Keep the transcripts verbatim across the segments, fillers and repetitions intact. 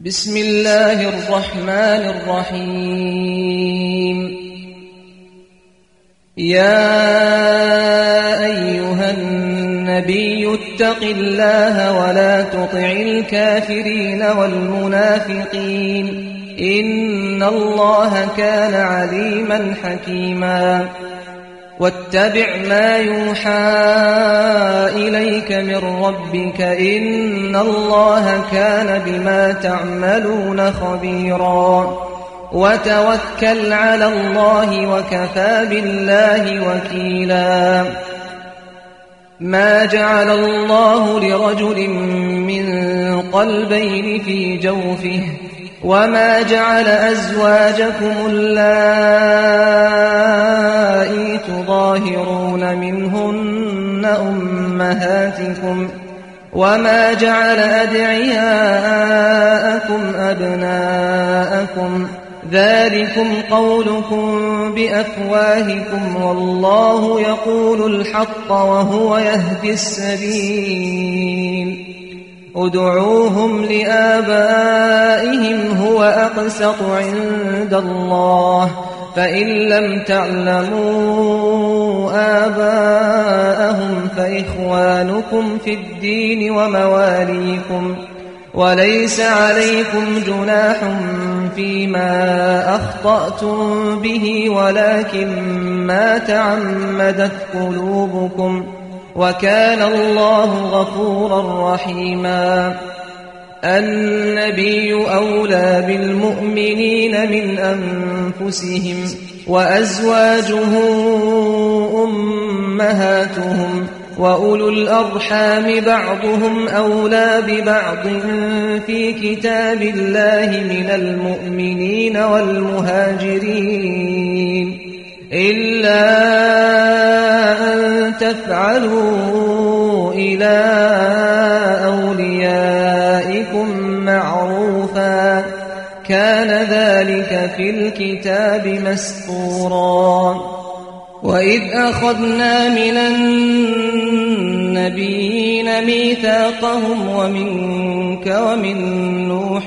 بسم الله الرحمن الرحيم. يا أيها النبي اتق الله ولا تطع الكافرين والمنافقين إن الله كان عليما حكيما. واتبع ما يوحى إليك من ربك إن الله كان بما تعملون خبيرا. وتوكل على الله وكفى بالله وكيلا. ما جعل الله لرجل من قلبين في جوفه وما جعل أزواجكم اللائي تظاهرون منهن أمهاتكم وما جعل أدعياءكم أبناءكم ذلكم قولكم بأفواهكم والله يقول الحق وهو يهدي السبيل. ادعوهم لآبائهم هو أقسط عند الله فإن لم تعلموا آباءهم فإخوانكم في الدين ومواليكم وليس عليكم جناح فيما أخطأتم به ولكن ما تعمدت قلوبكم وكان الله غفورا رحيما. النبي أولى بالمؤمنين من أنفسهم وأزواجه أمهاتهم وأولو الأرحام بعضهم أولى ببعض في كتاب الله من المؤمنين والمهاجرين إلا أن تفعلوا إلى أوليائكم معروفا كان ذلك في الكتاب مسطورا. وإذ أخذنا من النبيين ميثاقهم ومنك ومن نوح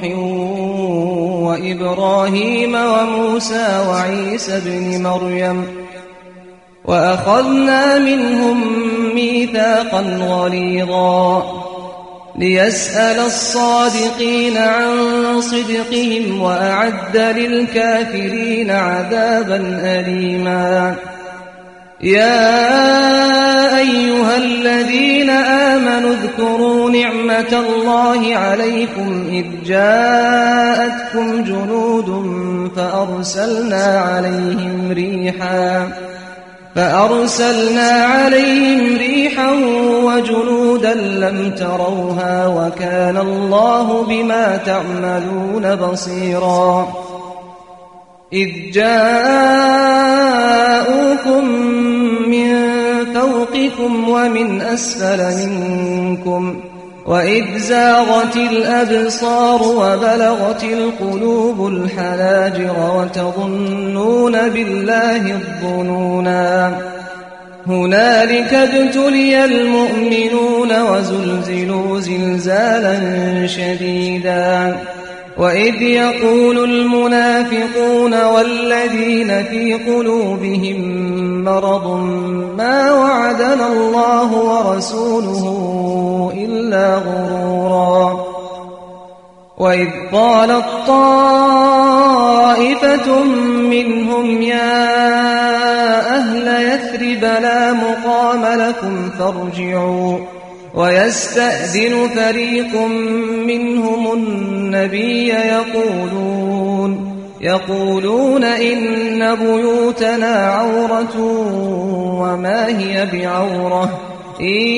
وإبراهيم وموسى وعيسى ابن مريم وأخذنا منهم ميثاقا غليظا ليسأل الصادقين عن صدقهم وأعد للكافرين عذابا أليما. يا أيها الذين آمنوا اذكروا نعمة الله عليكم إذ جاءتكم جنود فأرسلنا عليهم ريحا فأرسلنا عليهم ريحا وجنودا لم تروها وكان الله بما تعملون بصيرا. إذ جاءوكم من فوقكم ومن أسفل منكم وإذ زاغت الأبصار وبلغت القلوب الحناجر وتظنون بالله الظنونا. هنالك ابتلي المؤمنون وزلزلوا زلزالا شديدا. وإذ يقول المنافقون والذين في قلوبهم مرض ما وعدنا الله ورسوله إلا غرورا. وإذ قالت طائفة منهم يا أهل يثرب لا مقام لكم فارجعوا ويستأذن فريق منهم النبي يقولون يقولون إن بيوتنا عورة وما هي بعورة إن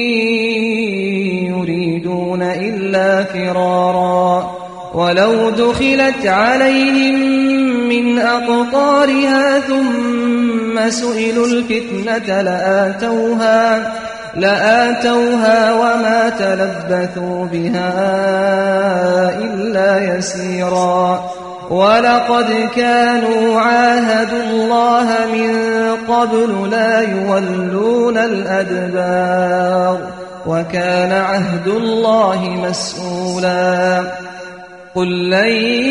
يريدون إلا فرارا. ولو دخلت عليهم من أقطارها ثم سئلوا الفتنة لآتوها لآتوها وما تلبثوا بها إلا يسيرا. ولقد كانوا عاهدوا الله من قبل لا يولون الأدبار وكان عهد الله مسؤولا. قل لن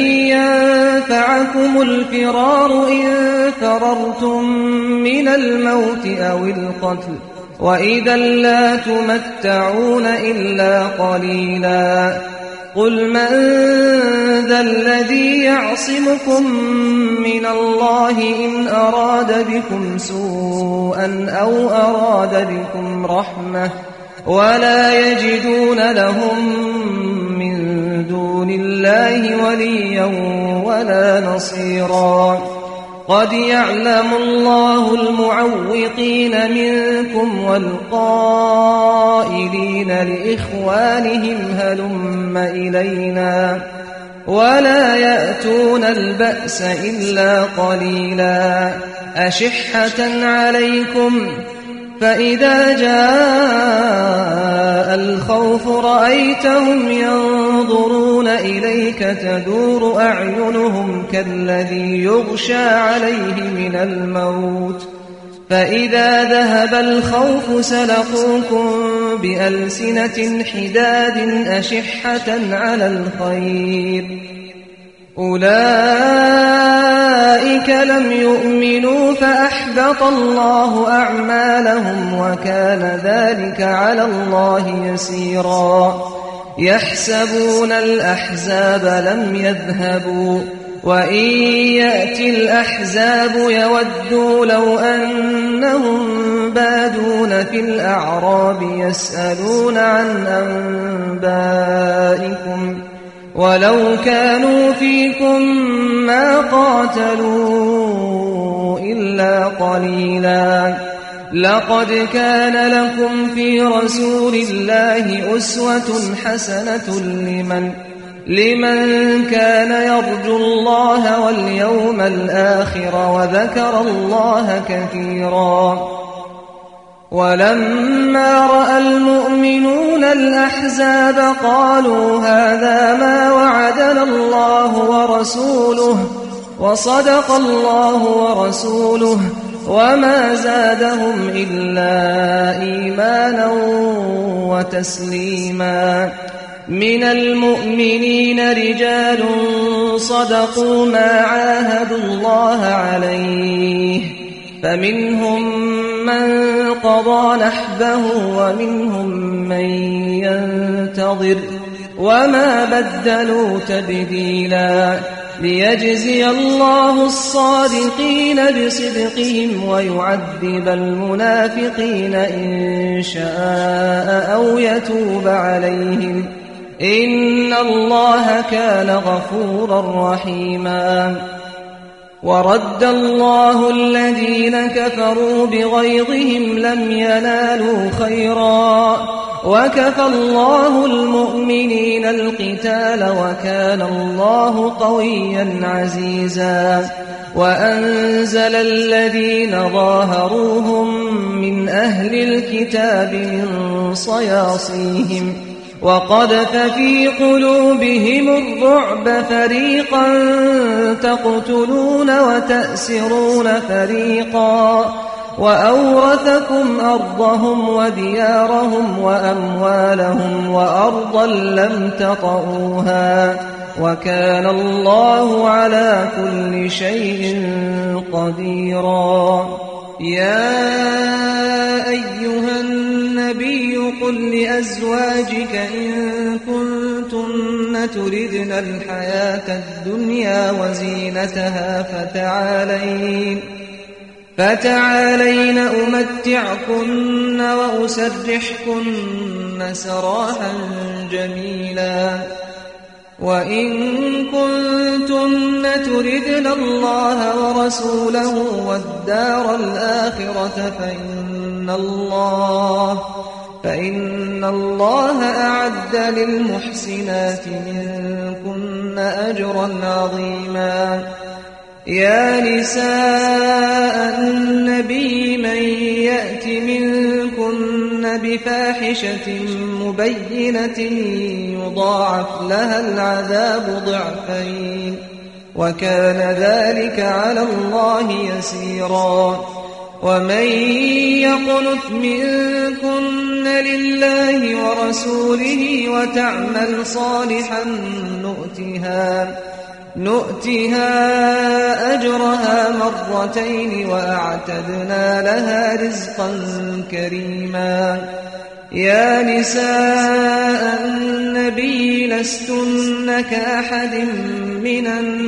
ينفعكم الفرار إن فررتم من الموت أو القتل وإذا لا تمتعون إلا قليلا قل من ذا الذي يعصمكم من الله إن أراد بكم سوءا أو أراد بكم رحمة ولا يجدون لهم من دون الله وليا ولا نصيرا قد يعلم الله المعوقين منكم والقائلين لإخوانهم هلم إلينا ولا يأتون البأس إلا قليلا أشحة عليكم فإذا جاء الخوف رأيتهم ينظرون إليك تدور أعينهم كالذي يغشى عليه من الموت فإذا ذهب الخوف سلقوكم بألسنة حداد أشحة على الخير أولئك لم يؤمنوا فأحبط الله أعمالهم وكان ذلك على الله يسيرا يحسبون الأحزاب لم يذهبوا وإن يأتي الأحزاب يودوا لو أنهم بادون في الأعراب يسألون عن أنبائكم ولو كانوا فيكم ما قاتلوا إلا قليلا لقد كان لكم في رسول الله أسوة حسنة لمن لمن كان يرجو الله واليوم الآخر وذكر الله كثيرا ولما رأى المؤمنون الأحزاب قالوا هذا ما وعدنا الله ورسوله وصدق الله ورسوله وما زادهم إلا إيمانا وتسليما من المؤمنين رجال صدقوا ما عاهدوا الله عليه فمنهم من قضى نحبه ومنهم من ينتظر وما بدلوا تبديلا ليجزي الله الصادقين بصدقهم ويعذب المنافقين إن شاء أو يتوب عليهم إن الله كان غفورا رحيما ورد الله الذين كفروا بغيظهم لم ينالوا خيرا وكفى الله المؤمنين القتال وكان الله قويا عزيزا وأنزل الذين ظاهروهم من أهل الكتاب من صياصيهم وقذف في قلوبهم الرعب فريقا تقتلون وتأسرون فريقا وأورثكم أرضهم وديارهم وأموالهم وأرضا لم تطئوها وكان الله على كل شيء قديرا يا أيها النبي قل لأزواجك إن كنتن تردن الحياة الدنيا وزينتها فتعالين فتعالين أمتعكن وأسرحكن سراحا جميلا وإن كنتن تردن الله ورسوله والدار الآخرة فإن الله فإن الله أعد للمحسنات منكن أجرا عظيما يا نساء النبي من يأت منكن بفاحشة مبينة يضاعف لها العذاب ضعفين وكان ذلك على الله يسيرا ومن يقنت منكن لله ورسوله وتعمل صالحا نؤتها نؤتها أجرها مرتين وأعتدنا لها رزقا كريما. يا نساء النبي لستن كأحد من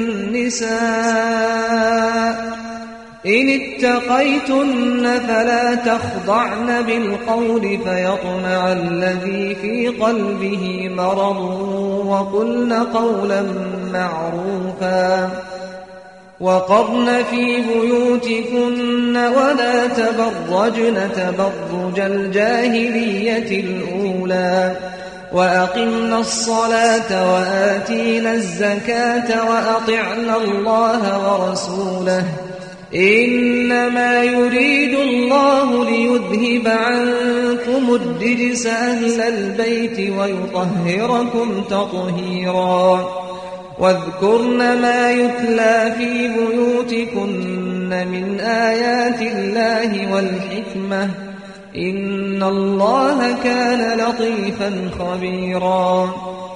النساء إن اتقيتن فلا تخضعن بالقول فيطمع الذي في قلبه مرض وقلن قولا معروفا وقرن في بيوتكن ولا تبرجن تبرج الجاهلية الأولى وأقمنا الصلاة وآتينا الزكاة وأطعنا الله ورسوله إنما يريد الله ليذهب عنكم الرجس أهل البيت ويطهركم تطهيرا. واذكرن ما يتلى في بيوتكن من آيات الله والحكمة إن الله كان لطيفا خبيرا.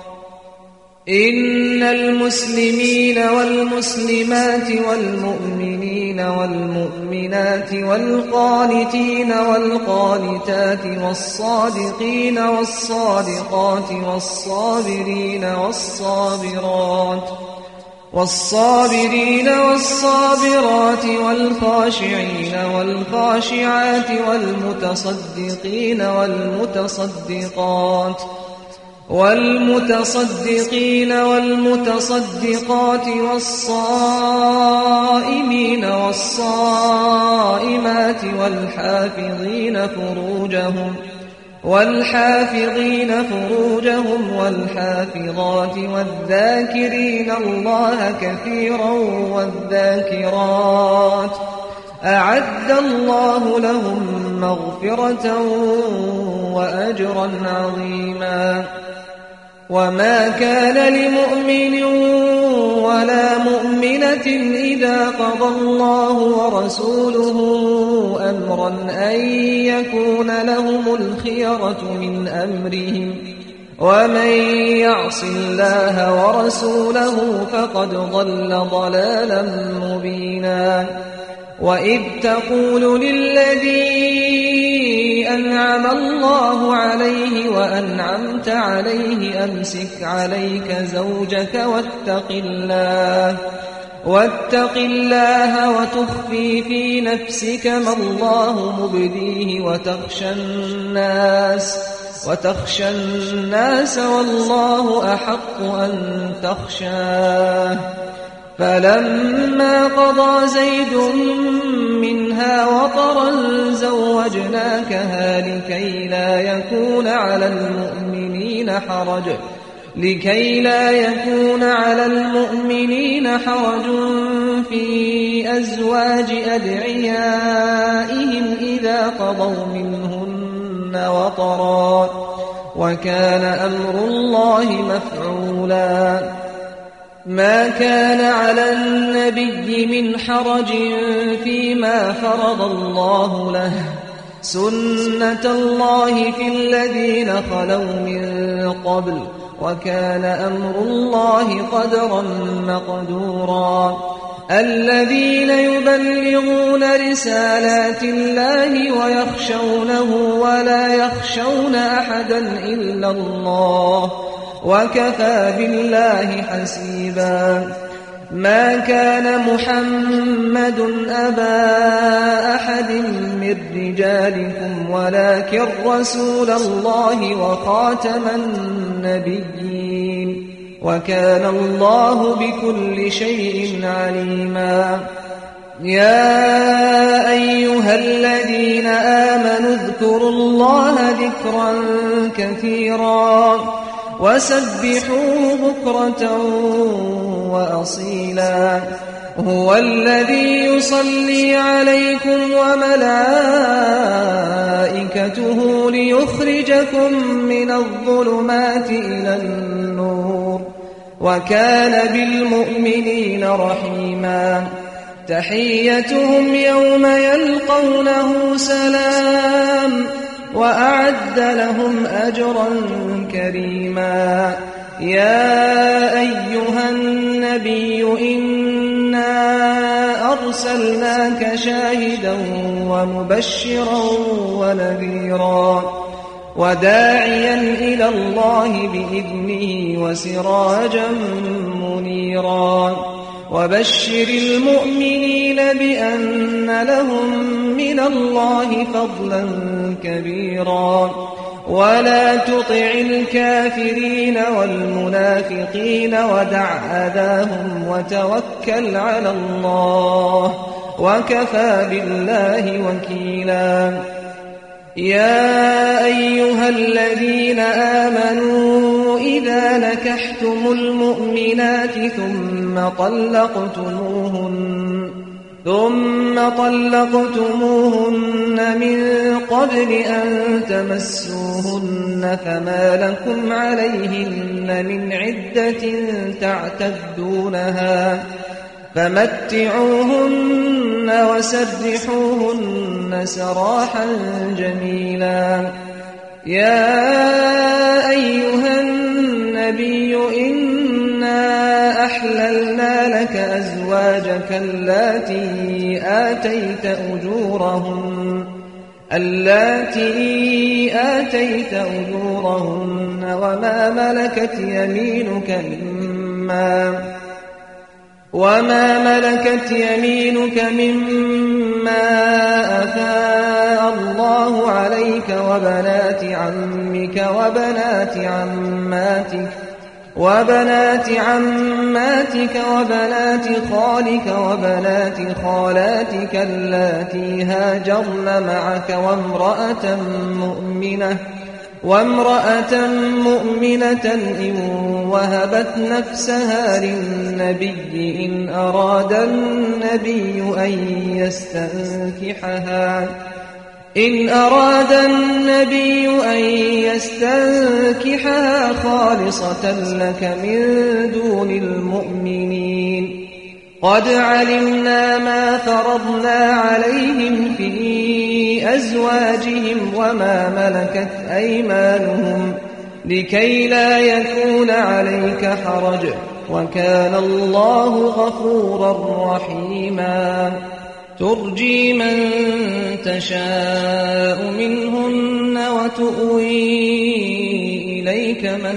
إن المسلمين والمسلمات والمؤمنين والمؤمنات والقانتين والقانتات والصادقين والصادقات والصابرين والصابرات والصابرين والصابرات والخاشعين والخاشعات والمتصدقين والمتصدقات والمتصدقين والمتصدقات والصائمين والصائمات والحافظين فروجهم والحافظين فروجهم والحافظات والذاكرين الله كثيرا والذاكرات أعد الله لهم مغفرة وأجرا عظيما. وما كان لمؤمن ولا مؤمنة إذا قضى الله ورسوله أمرا أن يكون لهم الخيرة من أمرهم ومن يعص الله ورسوله فقد ضل ضلالا مبينا. وإذ تقول للذي أنعم الله عليه وأنعمت عليه أمسك عليك زوجك واتق الله واتق الله وتخفي في نفسك ما الله مبديه وتخشى الناس وتخشى الناس والله أحق أن تخشاه. فلما قضى زيد منها وطرا زوجناكها لكي لا يكون على المؤمنين حرج لكي لا يكون على المؤمنين حرج في أزواج أدعيائهم إذا قضوا منهن وطرا وكان أمر الله مفعولا. ما كان على النبي من حرج فيما فرض الله له سنة الله في الذين خلوا من قبل وكان أمر الله قدرا مقدورا. الذين يبلغون رسالات الله ويخشونه ولا يخشون أحدا إلا الله وكفى بالله حسيبا. ما كان محمد أبا أحد من رجالكم ولكن رسول الله وخاتم النبيين وكان الله بكل شيء عليما. يا أيها الذين آمنوا اذكروا الله ذكرا كثيرا وسبحوه بكرة وأصيلا. هو الذي يصلي عليكم وملائكته ليخرجكم من الظلمات إلى النور وكان بالمؤمنين رحيما. تحيتهم يوم يلقونه سلام وأعد لهم أجرا كريما. يا أيها النبي إنا أرسلناك شاهدا ومبشرا ونذيرا وداعيا إلى الله بإذنه وسراجا منيرا وبشر المؤمنين بأن لهم من الله فضلا كبيرا ولا تطع الكافرين والمنافقين ودع أذاهم وتوكل على الله وكفى بالله وكيلا. يا أيها الذين آمنوا إذا نكحتم المؤمنات ثم طلقتموهن ثم طلقتموهن من قبل أن تمسوهن فما لكم عليهن من عدة تعتدونها فمتعوهن وسرحوهن سراحا جميلا. يا أيها النبي إنا أحللنا لك أزواجك اللاتي آتيت أجورهن اللاتي آتيت أجورهن وما ملكت يمينك مما وما ملكت يمينك مما أفاء الله عليك وبنات عمك وبنات عماتك وبنات عماتك وبنات خالك وبنات خالاتك اللاتي هاجرن معك وامرأة مؤمنة وامرأة مؤمنة إن وهبت نفسها للنبي إن أراد النبي أن يستنكحها إن أراد النبي أن يستنكحها خالصة لك من دون المؤمنين. قد علمنا ما فرضنا عليهم في أزواجهم وما ملكت أيمانهم لكي لا يكون عليك حرج وكان الله غفورا رحيما. ترجي من تشاء منهن وتؤوي إليك من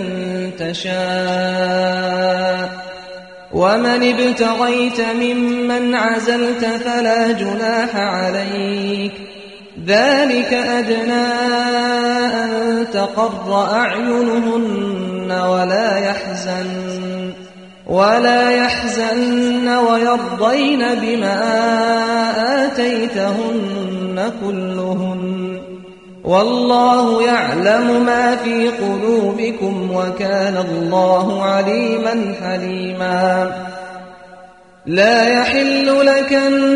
تشاء ومن ابتغيت ممن عزلت فلا جناح عليك ذلك أدنى أن تقر أعينهن ولا يحزن ولا يحزن ويرضين بما آتيتهن كلهن والله يعلم ما في قلوبكم وكان الله عليما حليما. لا يحل لك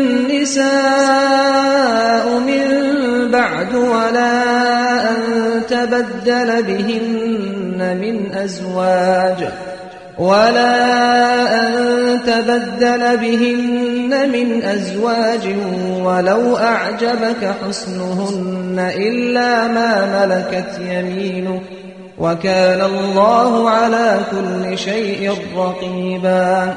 النساء من بعد ولا أن تبدل بهن من أزواج ولا أن تبدل بهن من أزواج ولو أعجبك حسنهن إلا ما ملكت يمينك وكان الله على كل شيء رقيبا.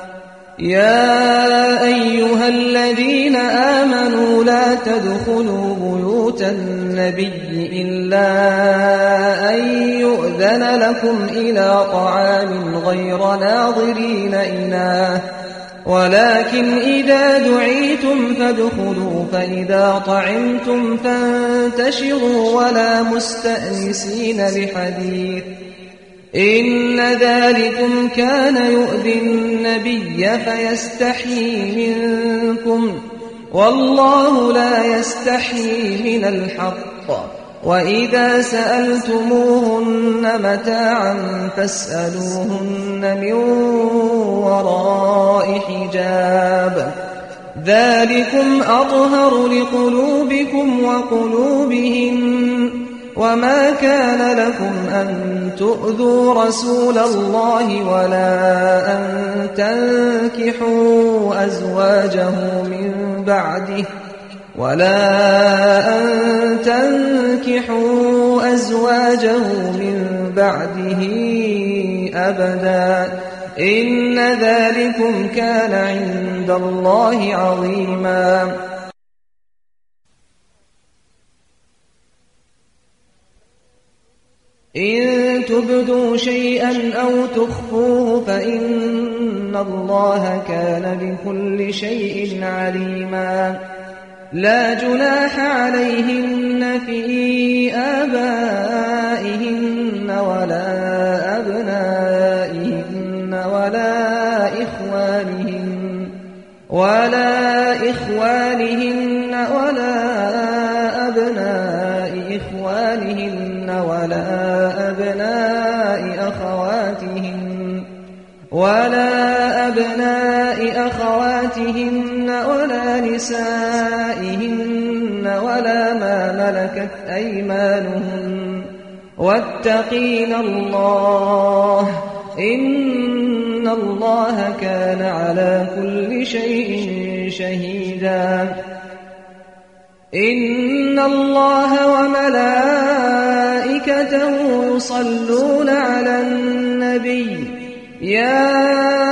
يا أيها الذين آمنوا لا تدخلوا بيوت النبي إلا أن يؤذن لكم إلى طعام غير ناظرين إناه ولكن إذا دعيتم فادخلوا فإذا طعمتم فانتشروا ولا مستأنسين لحديث إن ذلكم كان يؤذي النبي فيستحيي منكم والله لا يستحيي من الحق. وإذا سألتموهن متاعا فاسألوهن من وراء حجاب ذلكم أطهر لقلوبكم وقلوبهن وما كان لكم أن تؤذوا رسول الله ولا أن تنكحوا أزواجه من بعده ولا أن تنكحوا أزواجه من بعده أبدا إن ذلكم كان عند الله عظيما. إن تبدوا شيئا أو تخفوه فإن الله كان بكل شيء عليما. لا جناح عليهن في آبائهن ولا أبنائهن ولا إخوانهن ولا إخوانهن ولا أبناء إخوانهن ولا أبناء أخواتهن ولا أبناء أخواتهن ولا نسائهن ولا ما ملكت أيمانهن واتقين الله إن الله كان على كل شيء شهيدا. إن الله وملائكته يصلون على النبي يا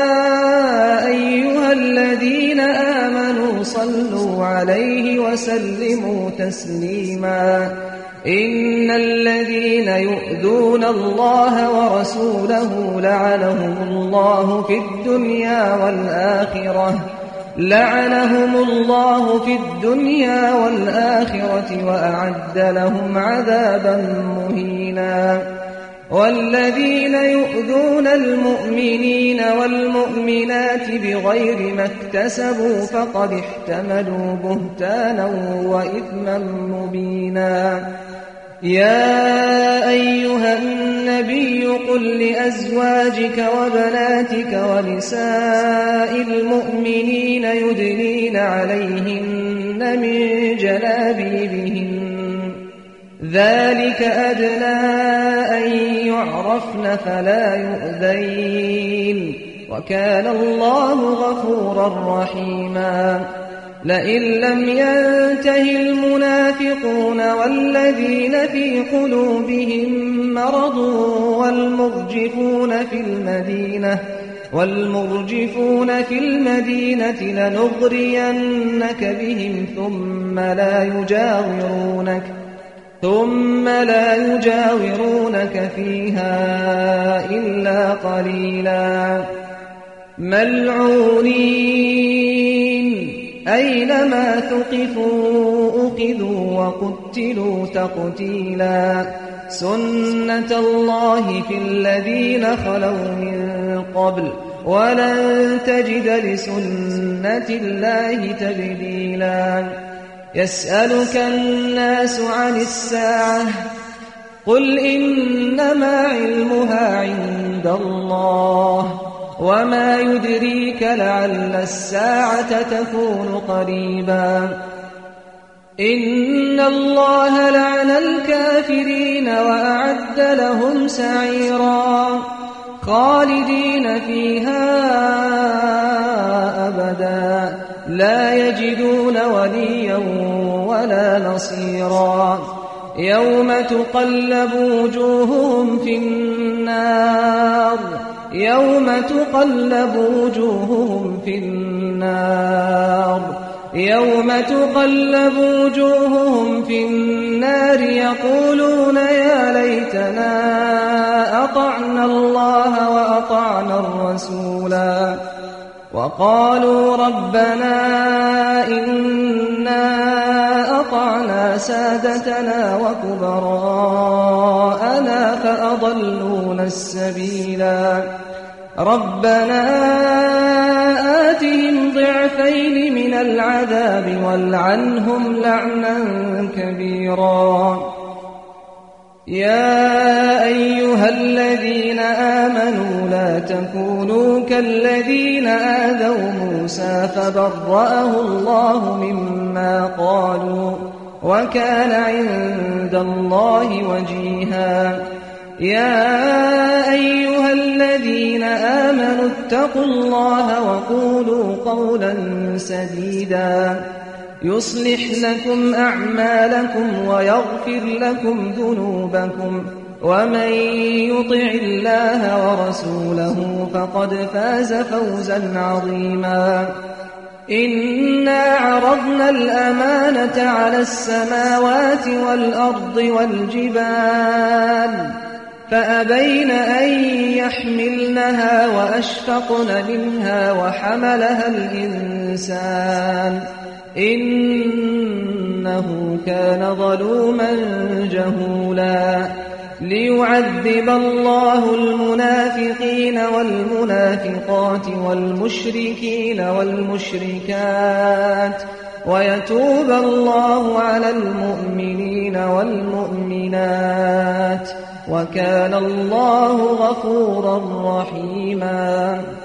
أيها الذين آمنوا صلوا عليه وسلموا تسليما. إن الذين يؤذون الله ورسوله لعنهم الله في الدنيا والآخرة لعنهم الله في الدنيا والآخرة وأعد لهم عذابا مهينا. والذين يؤذون المؤمنين والمؤمنات بغير ما اكتسبوا فقد احتملوا بهتانا وإثما مبينا. يا أيها النبي قل لأزواجك وبناتك ونساء المؤمنين يدنين عليهن من جلابيبهن ذلك أدنى أن يعرفن فلا يؤذين وكان الله غفورا رحيما. لئن لم ينته المنافقون والذين في قلوبهم مرض والمرجفون في المدينة والمرجفون في المدينة لنغرينك بهم ثم لا يجاورونك ثم لا يجاورونك فيها إلا قليلا. ملعونين أينما ثقفوا أخذوا وقتلوا تقتيلا. سنة الله في الذين خلوا من قبل ولن تجد لسنة الله تبديلا. يسألك الناس عن الساعة قل إنما علمها عند الله وما يدريك لعل الساعة تكون قريبا. إن الله لعن الكافرين وأعد لهم سعيرا خالدين فيها أبدا لا يجدون وليا ولا نصيرا. يوم تقلب وجوههم في النار يوم تقلب وجوههم في النار يوم تقلب وجوههم في النار يقولون يا ليتنا أطعنا الله وأطعنا الرسولا وقالوا ربنا إنا أطعنا سادتنا وكبراءنا فأضلونا السبيلا. ربنا آتهم ضعفين من العذاب والعنهم لعنا كبيرا. يا أيها الذين آمنوا لا تكونوا كالذين آذوا موسى فبرأه الله مما قالوا وكان عند الله وجيها يا أيها الذين آمنوا اتقوا الله وقولوا قولا سديدا يصلح لكم أعمالكم ويغفر لكم ذنوبكم ومن يطع الله ورسوله فقد فاز فوزا عظيما إنا عرضنا الأمانة على السماوات والأرض والجبال فأبين أن يحملنها وأشفقن منها وحملها الإنسان إنه كان ظلوما جهولا ليعذب الله المنافقين والمنافقات والمشركين والمشركات ويتوب الله على المؤمنين والمؤمنات وكان الله غفورا رحيما